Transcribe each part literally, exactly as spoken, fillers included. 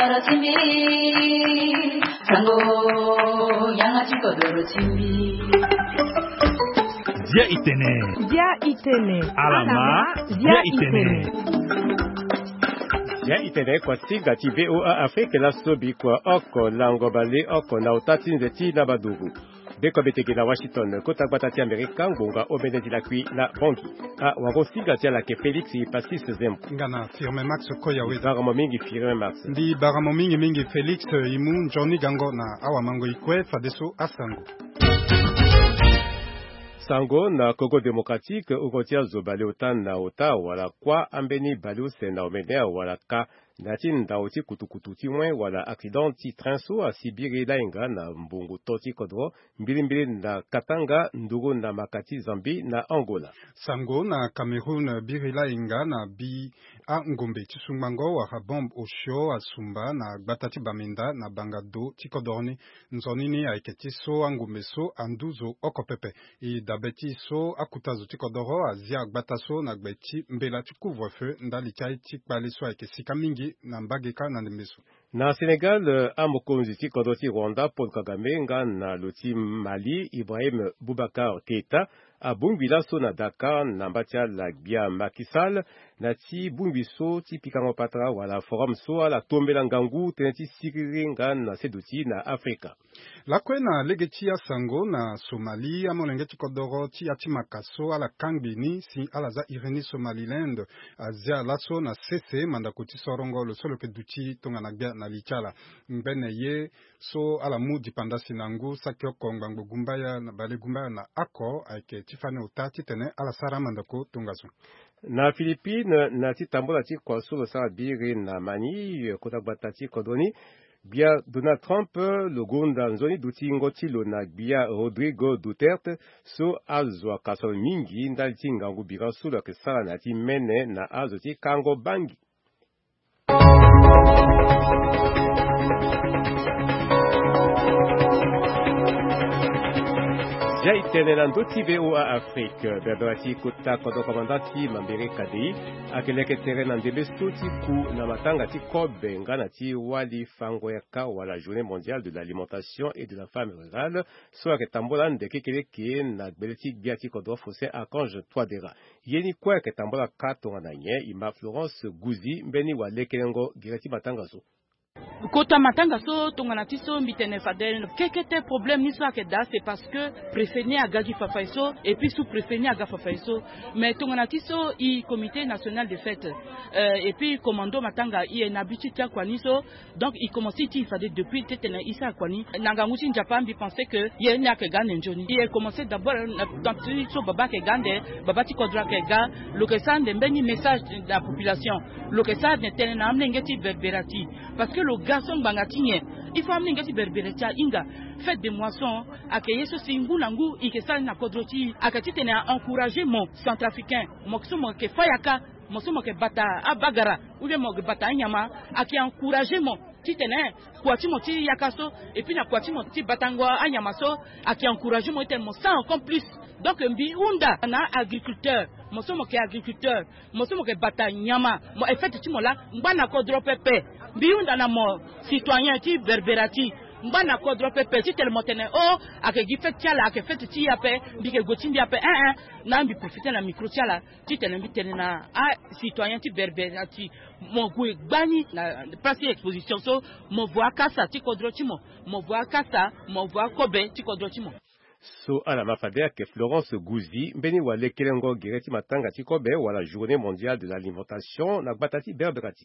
kodoro chimbi sango yanga chikodoro chimbi Dia itene Dia itene Alama Dia itene Dia itene kwa singa ti V O A Afrique la sobi kwa oko lango bale oko na utati nzeti na badugu. Beko beteke na Washington kota batati Amerika ngonga obenezi la kui la bongi. A wago singa tia la ke Felix Pasis Zembo. Ngana firme Max Koyawe. Baramo mingi firme Max. Ndi baramo mingi mingi Felix imu Johnny Gango na awa mango ikwe fadeso asango. Sango na Congo démocratique ukotia zo bale otan na ota wala kwa ambeni balu se na omenea wala ka natin daoti kutukutu ti mwen wala accident ti transo a Sibiri la inga na mbungu toti kodro mbili mbili na Katanga ndugu na makati Zambi na Angola. Sango na Cameroun birila inga na bi a ngombe ti sungmango wa bomb osho asumba na batati baminda na bangado ti kodorni nzonini aiketi so angombe so anduzo okopepe i dabeti so akutazo ti kodoro azia gbataso na gbeti mbela ti couvre-feu ndali chai ti kpale so aikesika mingi na mbageka na ndemeso. Na Senegal, a mokonzi ti kodoti Rwanda Paul Kagame nga na loti Mali Ibrahim Boubacar Keita a bungwila so na Dakar na mbatia la bia Macky Sall na ti bungwiso ti pikango patra wala forum so ala tombela ngangu teneti sikiri nga na seduti na Afrika. Lakwe na legeti ya sango na Somali a molenge ti kodoro ti ati makaso ala kangbini si ala za Irene Somaliland azia laso na sese mandako ti sorongo lo solo ke duti tonga na bia na lichala mbene ye so ala mu dipandasi nangu sakyo kongbango gumbaya na bale gumbaya na ako aike tifane utati tene ala sara mandako tongaso. Na Philippine na ti tambola ti kwa solo sa biri na mani kota batati kodoni bia Donald Trump lo gonda nzoni duti ngoti lo na bia Rodrigo Duterte so azwa kasol mingi ndali ti ngangu bira solo ke sala na ti mene na azo ti kango bangi. Dia itene na ndoti V O A Afrique berberati kota kodo komandati mambere kadei akeleke tere na ndebe stoti ku na matanga ti kobe nga na ti wali fango ya ka wala journée mondiale de l'alimentation et de la femme rurale so ake tambola ndeke keleke na gbeleti bia ti kodo fose Archange Touadéra yeni kwa ke tambola kato na nye ima Florence Gouzi mbeni wa lekelengo gireti matanga so. Kota matanga so tongana tiso mbitene fadel kekete problème ni so akeda c'est parce que préféné à gaji fafaiso et puis sous préféné à gafafaiso mais tongana tiso i comité national de fête euh, et puis commando matanga i en habitude tia kwaniso donc il commençait ti fadel depuis tetena isa kwani nanganguti njapam bi penser que ye na ke gane njoni il commençait d'abord dans tiso baba ke gande baba ti kodra ke ga lo ke sande mbeni message de la population lo ke sande tena amnengeti berberati parce que le garçon bangatinye il faut amener ngati berberetia inga fête de moisson akeye so singu nangu ikesal na kodroti akati tena encourager mon centrafricain moksomo ke fayaka mosomo ke bata abagara ou bien mo bata nyama aki encourager mon titene kwati moti yakaso et puis na kwati moti batangwa anyamaso aki encourager mon tel mo ça encore plus donc mbi unda na agriculteur mosomo ke agriculteur mosomo ke bata nyama mo effet ti mo la ngana kodro pepe mbi unda na mo citoyen ti berberati ngana kodro pepe ti tel motene o ake gi fait tiala ake fait ti yape mbi ke gotindi yape un un na mbi profiter na micro tiala ti tel mbi tel na a citoyen ti berberati mo gwe gbani na place exposition so mo voa kasa ti kodro ti mo mo voa kasa mo voa kobe ti kodro ti mo. So ala mafadea ke Florence Gouzi mbeni wa lekelengo gireti matanga ti kobe wala journée mondiale de l'alimentation na batati berberati.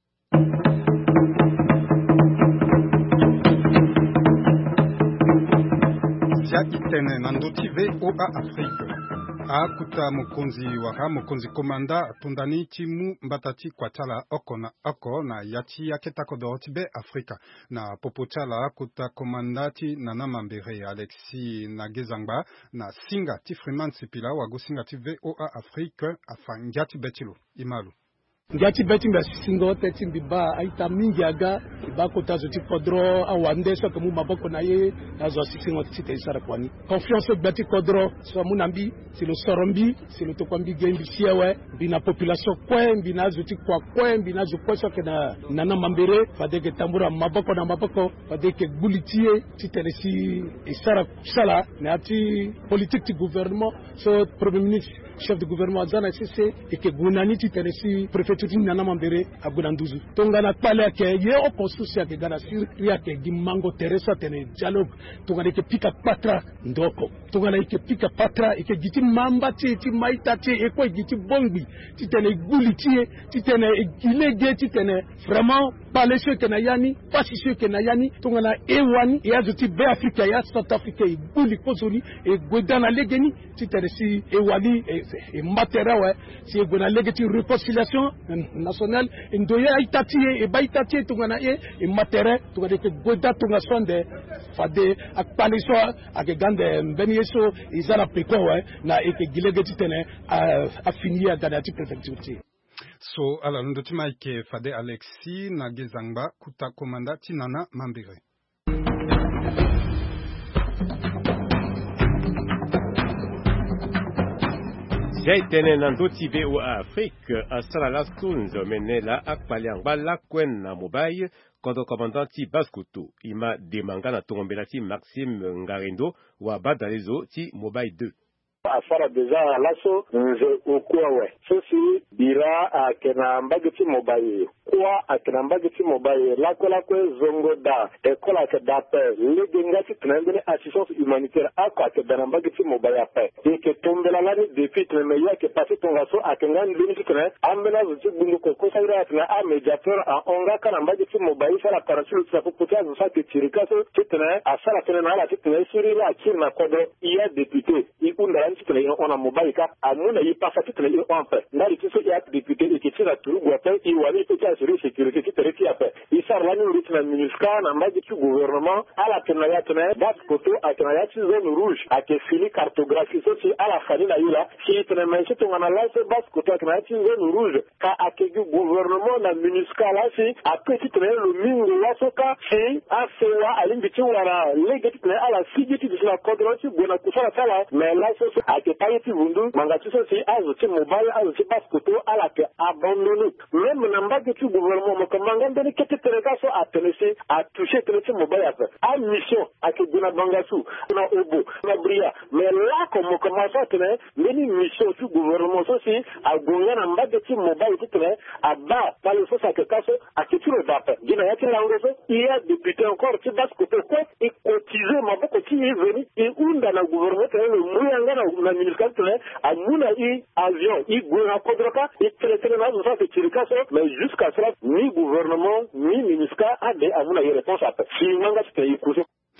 Dia itene na ndoti V O A Afrique akuta mokonzi waka mokonzi komanda tundani timu mbatati kwa chala oko na oko na yati yaketa kodoti be Afrika na popochala akuta komandati na namambere Alexis Nagezangba na singa ti Freeman Sipila wago singa ti V O A Afrique afangati betilo imalu ngati beti mba singo teti mbiba aita mingi aga ba kota zo ti kodro awande so kemu maboko na ye azo sisingo ti te sara kwani confiance bati kodro so munambi c'est le sorombi c'est le tokwambi gembi siewe bina population kwen bina zo ti kwa kwen bina zo kwa so na nana mambere fade ke tambura maboko na maboko fade ke bulitie ti telesi isara sala na ti politique du gouvernement so premier ministre chef de gouvernement zana cc et que gunani ti telesi préfecture nana mambere agunanduzu tongana pale ke ye o constitution ke gana sir ya ke gimango teresa tene dialogue tongana ke pika patra ndoko tongana ke pika patra e ke giti mamba ti ti maita ti e ko giti bongbi ti tene bulitie ti tene ilege ti tene vraiment parler ce que na yani pas ce que na yani tongana ewani ya zuti be Africa ya South Africa e buli kozoni e godana legeni ti tene si ewali e matera wa si e gona legeti réconciliation nationale ndoya itati e baitati tongana e e matera tongana ke goda tonga sonde fade akpali so ake gande mbeni yeso izala peko wa na e ke gilegeti tene a fini ya gadati prefecture. So ala ndotima ike fade Alexis na gezangba kuta komanda tinana mambire. Jaitene nando tibe o Afrique asala la sunzo menela akpaliangba la kwen na mobile kodo komandanti Baskutu ima demanga na tombela ti Maxime Ngarindo wa badalezo ti mobile deux. Afara deja laso nze ukwawe sosi bira akena mbagiti mobile kwa akena mbagiti mobile lako lako zongo da ekola ke dape lege ngati tunambele assistance humanitaire ako akena mbagiti mobile ape deke tombela lani depuis tumeya ke passer ton raso akenga ndini tukene ambela zuti bungu ko kosaira atna a mediateur a onga kana mbagiti mobile sala parasulu tsa popota zo sa ke tirikaso tutene asala tene na ala tutene suri la kirna kodo iya député ikunda on a mobile ka amuna yi pasa tutene i on fait ndari tiso ya député et kitira turu gote i wali to ta sur sécurité qui tere ki ape i sarla ni ritna minusca na mbaji tu gouvernement ala tena ya tena dat koto a tena ya zone rouge a ke fili cartographie so si ala fali na yula si tena mense to ngana la se bas koto tena ya zone rouge ka a ke gouvernement na minusca la si a petit tena le mingo la soka si a sewa alimbi tu wara legeti tena ala sigiti disna kodroti bona kusala sala mais là so a ke ayeti vundu mangatiso si azuti mobile azuti paspoto ala ke abandonné même nambaki tu gouvernement mo kamanga ndeni kete teregaso a tenesi a toucher tenesi mobile ape a mission a ke guna bangasu na obo na bria mais là comme commence à tenir meni mission tu gouvernement so si a gonga nambaki tu mobile tu tenir a ba pale so sa ke kaso a ke tu le dape gina yati langoso il y a député encore tu paspoto quoi et cotiser maboko ti veni et unda na gouvernement le muyanga na ministre amuna i avion i gouvernement kodroka i traité na ça c'est tirikaso mais jusqu'à cela ni gouvernement ni ministre a des amuna y réponse à si manga c'était ikuso.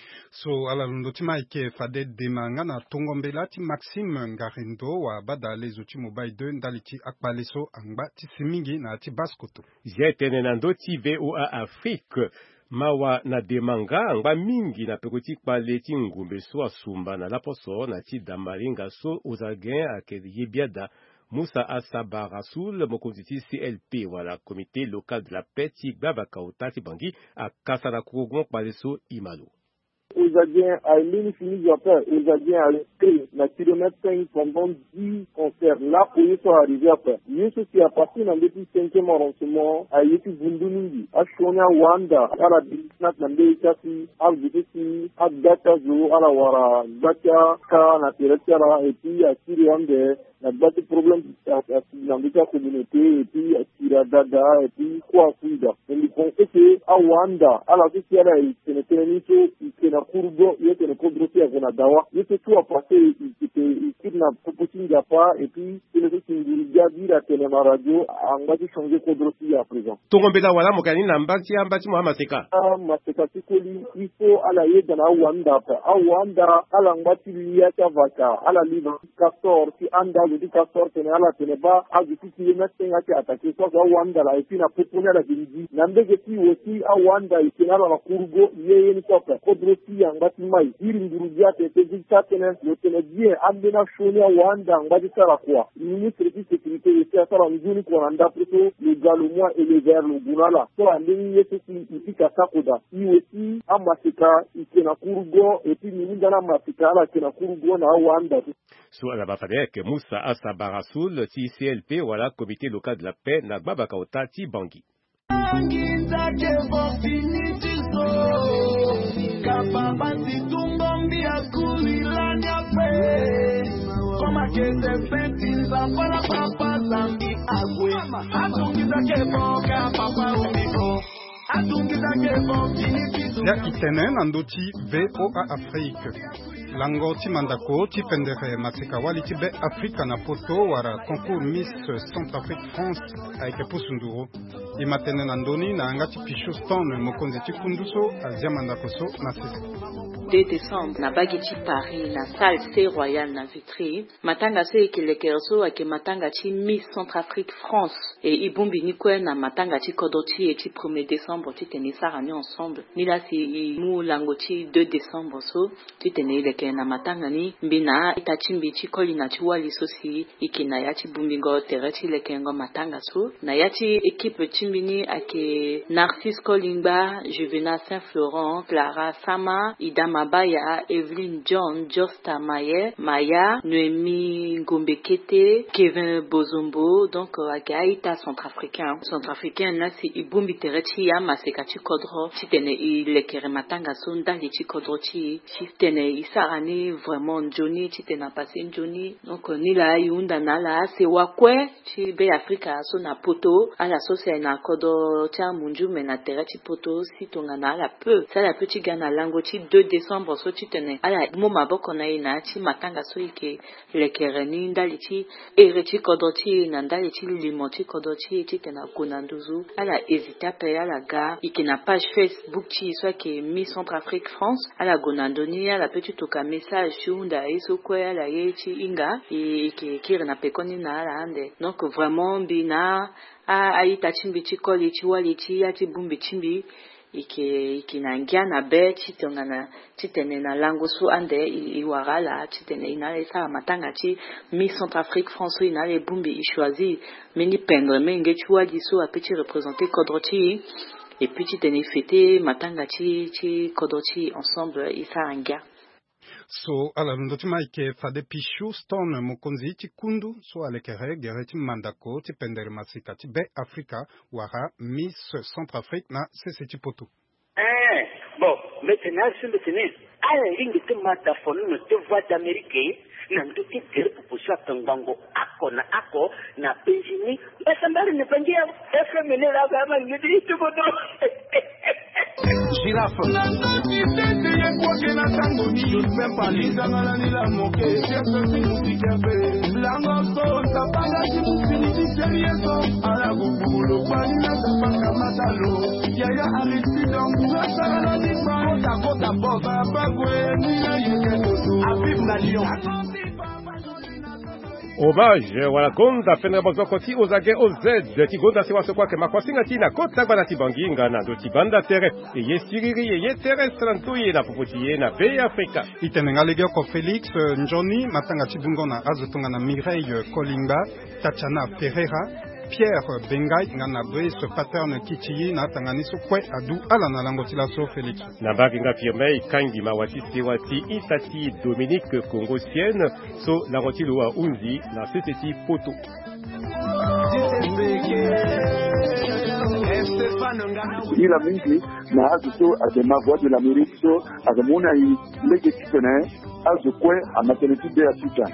So ala ndotima ike fade demanga na tongombela ti Maxime Ngarindo wa badale zuti mobile deux ndaliti akpaleso angba ti simingi na ti Baskutu. Jetene nando ti V O A Afrique mawa na demanga angba mingi na pekoti kpale ti ngumbe so asumba na laposo na ti damaringa so ozagen ake yebiada Moussa Assaba Rasoul mokonzi ti C L P wala comité local de la paix ti gbabaka otati bangi a kasana kogon kpale so imalo. Ouzadien a l'unifini Japon, Ouzadien a l'écrit, na kilomètre cinq pendant dix concerts. Là où ils sont arrivés après. Ils sont qui a passé dans le cinquième arrondissement, a été Bunduningi, a Shonia Wanda, à la Bisnat, na Beikasi, à Vutesi, à Datazo, à la Wara, Data, Ka, na Teretara, et puis à Siriande, na Data problème dans la communauté, et puis à Siradada, et puis Kouakuida. Et ils ont été à Wanda, à la sociale, et c'était une chose, Kurgo, il était le kodrosi à Gonadawa, il était tout à passer, il était ici na Popotin Japa, et puis il était Singiriga, dit la téléma radio, en bas de changer kodrosi à présent. Togombela wala mokani na mbaki ya mbati Mohamed Seka. Ah, Maseka Sikoli, il faut à la yéga na Wanda, à Wanda, à la mbati liya chavaka, à la livre, Castor, si anda politique à sorte na la teneba à du kilomètre cinq à attaquer soit Rwanda la et puis na proposer la Burundi nambege ti aussi à Rwanda ikena la kurugo yeye ni kwa kodrosi ngati mai iri Burundi ate tezita tena le tenebie ambena shoni à Rwanda ngati sala kwa ministre de sécurité et ça sala mjuni kwa nda plutôt le galomoi et le vers le bunala so andeni yesu ifika sakoda i aussi amasika ikena kurugo et puis minda na masika ala ikena kurugo na Rwanda Soit Bafadek Moussa Assa Barasoul ti C L P wala comité local de la paix na Babakaota ti Bangui. Ya itene nandoti V O A Afrique. Lango ti mandako ti pendere masika wali ti be Afrika na poto wara concours Miss Centrafrique France avec posunduro. I matene nandoni na angati pisho stone mokonze ti kunduso azia mandako so na sisi. deux décembre na bagiti Paris na salle C Royal na Vitry matanga se ekelekerso ake matanga ti Miss Centrafrique France et ibumbi ni kwe na matanga ti kodoti et ti premier décembre ti tene sarani ensemble ni la si mu lango ti deux décembre so ti tene ileke na matanga ni mbina ita chimbi ti koli na ti wali so si ikina ya ti bumbi go tere ti leke ngo matanga so na ya ti équipe chimbi ni ake Narcisse Kolingba, Juvenal Saint-Florent, Clara Sama, Ida Mabaya, Evelyn John, Josta Maye, Maya, Noémie Ngombekete, Kevin Bozombo, donc Agaïta centrafricain. Centrafricain là si ibumbi tereti ya masekati kodro, si tene ilekere matanga sonda li ti kodro ti, si tene isarani vraiment Johnny, si tene passé Johnny. Donc ni la yunda na la se wakwe ti be Afrika so na poto ala so se na kodo tia munju mena tereti poto si tonga na la peu. Ça la petit gana lango ti deux décembre so ti tene ala mo maboko na ina ti matanga so ike lekere ni ndali ti ereti kodo ti na ndali ti limon ti kodo ti ti tena konanduzu ala hésita pe ala ga ike na page Facebook ti so ke Miss Centrafrique France ala gonandoni ala petit toka message shunda eso kwe ala ye ti inga e ke kire na pekoni na ala ande donc vraiment bina a aita chimbi ti koli ti wali ti ya ti bumbi chimbi ike ike na ngia na be ti tonga na ti tene na lango so ande i warala ti tene ina le sa matanga ti Miss Centrafrique France ina le bumbi i choisi meni pendre menge ti wali so a petit représenter kodro ti et puis ti tene fêter matanga ti ti kodro ti ensemble i sa ngia. So ala ndoti maike fade pishu stone mokonzi ti kundu so alekere gere ti mandako ti pendere masika ti be Afrika wara Miss Centrafrique na sese ti poto. Eh bon maintenant c'est maintenant ala ringi te mata fonu no te voix d'Amérique na ndoti kere proposition tangango ako na ako na penjini basambari ne pangia F M ne la gama ngidi ti poto. Girafe. Hommage wala konda pendre bozoko ti ozage oz ti gonda siwa sokwa ke makosinga ti na kota bana ti banginga na do ti banda tere e yesiriri e yetere strantuye na poputiye na be Afrika itenenga legio ko Felix Njoni matanga ti bungo na azotonga na Mireille Kolingba Tatiana Ferreira Pierre Bengai ngana bre ce pattern kitiyi na tanganiso kwe adu ala na lango ti la so Felix na baginga firme kangi mawati sewati itati Dominique Congosienne so la rotilo wa unzi na seseti poto ila mingi na azuto adema voix de l'Amérique so azamuna i lege kitene azukwe amateneti de Afrika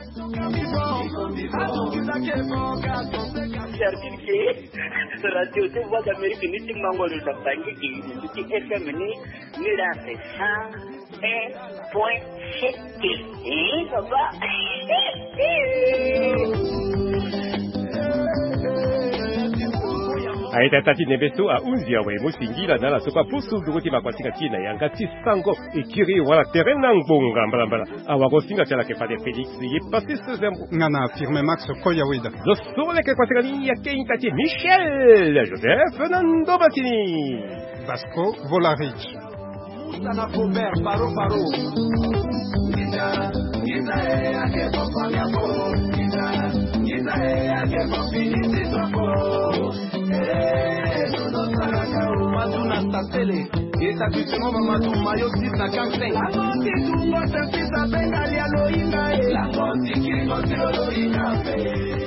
Servir que radio de voix d'Amérique ni ti mango le tapangi ki ni ti F M ni ni la cent un point sept eh papa aita tati nebeso a unzia we musingila na la soka pusu duguti makwasinga china yanga tisango ikiri wala terena ngbonga mbalambala awago singa chala ke pade Felix ye passé ce zembo ngana affirme Max Koyawida zo sole ke kwasinga ni ya keinkati Michel Joseph Fernando Batini Vasco Volarich Sana Fober paro paro Ida Ida e a que papa mi amor Ida Ida e a que papi ni tropo Eh todo saraka umazuna tatele Esa kuchemo mama tu mayo sita kanse La monti tu mota pisa bengali alo inga La monti kiri motiro lo inga